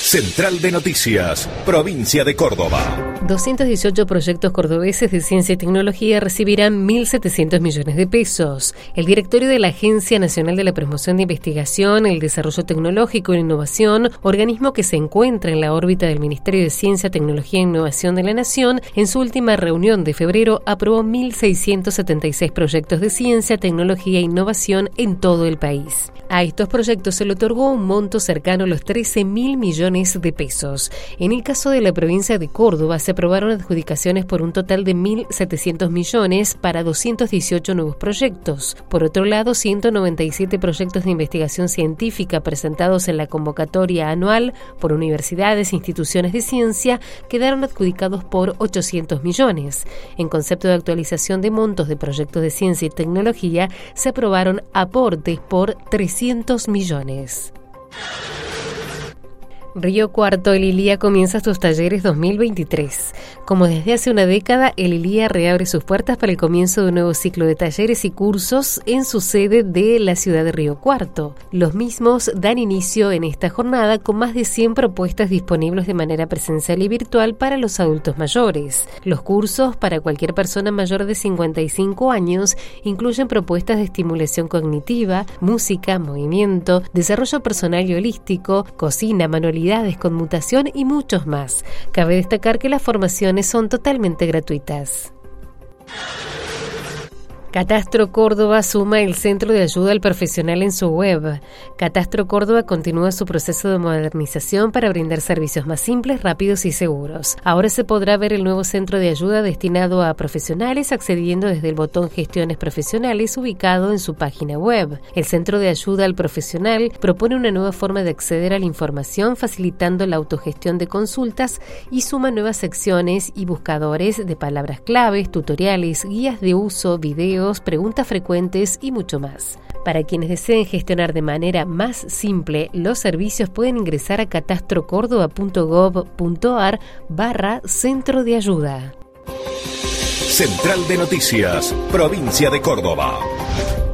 Central de Noticias, Provincia de Córdoba. 218 proyectos cordobeses de ciencia y tecnología recibirán 1.700 millones de pesos. El directorio de la Agencia Nacional de la Promoción de Investigación, el Desarrollo Tecnológico e Innovación, organismo que se encuentra en la órbita del Ministerio de Ciencia, Tecnología e Innovación de la Nación, en su última reunión de febrero aprobó 1.676 proyectos de ciencia, tecnología e innovación en todo el país. A estos proyectos se le otorgó un monto cercano a los 13.000 millones de pesos. En el caso de la provincia de Córdoba, se aprobaron adjudicaciones por un total de 1.700 millones para 218 nuevos proyectos. Por otro lado, 197 proyectos de investigación científica presentados en la convocatoria anual por universidades e instituciones de ciencia quedaron adjudicados por 800 millones. En concepto de actualización de montos de proyectos de ciencia y tecnología, se aprobaron aportes por 300 millones. Río Cuarto, el ILIA comienza sus talleres 2023. Como desde hace una década, el ILIA reabre sus puertas para el comienzo de un nuevo ciclo de talleres y cursos en su sede de la ciudad de Río Cuarto. Los mismos dan inicio en esta jornada con más de 100 propuestas disponibles de manera presencial y virtual para los adultos mayores. Los cursos para cualquier persona mayor de 55 años incluyen propuestas de estimulación cognitiva, música, movimiento, desarrollo personal y holístico, cocina, manualidades, conmutación y muchos más. Cabe destacar que las formaciones son totalmente gratuitas. Catastro Córdoba suma el Centro de Ayuda al Profesional en su web. Catastro Córdoba continúa su proceso de modernización para brindar servicios más simples, rápidos y seguros. Ahora se podrá ver el nuevo centro de ayuda destinado a profesionales accediendo desde el botón Gestiones Profesionales ubicado en su página web. El Centro de Ayuda al Profesional propone una nueva forma de acceder a la información facilitando la autogestión de consultas y suma nuevas secciones y buscadores de palabras claves, tutoriales, guías de uso, videos, preguntas frecuentes y mucho más. Para quienes deseen gestionar de manera más simple los servicios, pueden ingresar a catastrocórdoba.gov.ar/centro de ayuda. Central de Noticias, Provincia de Córdoba.